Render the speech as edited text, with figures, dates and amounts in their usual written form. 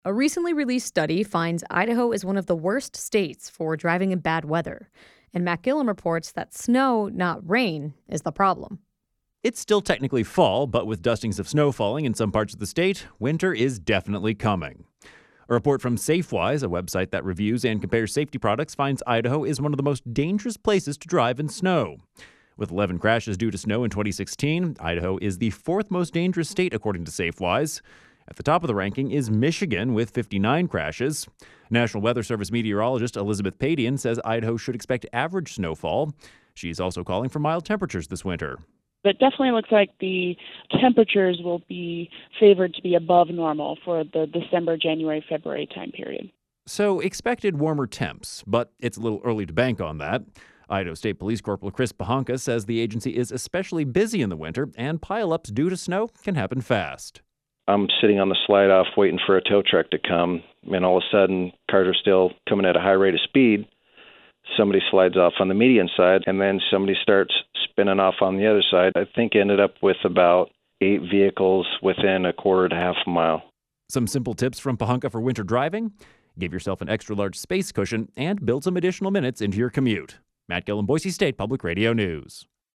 A recently released study finds Idaho is one of the worst states for driving in bad weather. And Matt Gillum reports that snow, not rain, is the problem. It's still technically fall, but with dustings of snow falling in some parts of the state, winter is definitely coming. A report from SafeWise, a website that reviews and compares safety products, finds Idaho is one of the most dangerous places to drive in snow. With 11 crashes due to snow in 2016, Idaho is the fourth most dangerous state according to SafeWise. At the top of the ranking is Michigan with 59 crashes. National Weather Service meteorologist Elizabeth Padian says Idaho should expect average snowfall. She's also calling for mild temperatures this winter. It definitely looks like the temperatures will be favored to be above normal for the December, January, February time period. So expected warmer temps, but it's a little early to bank on that. Idaho State Police Corporal Chris Pahanka says the agency is especially busy in the winter, and pileups due to snow can happen fast. I'm sitting on the slide-off waiting for a tow truck to come, and all of a sudden, cars are still coming at a high rate of speed. Somebody slides off on the median side, and then somebody starts spinning off on the other side. I think ended up with about 8 vehicles within a quarter to half a mile. Some simple tips from Pahanka for winter driving: give yourself an extra large space cushion and build some additional minutes into your commute. Matt Gillum, Boise State Public Radio News.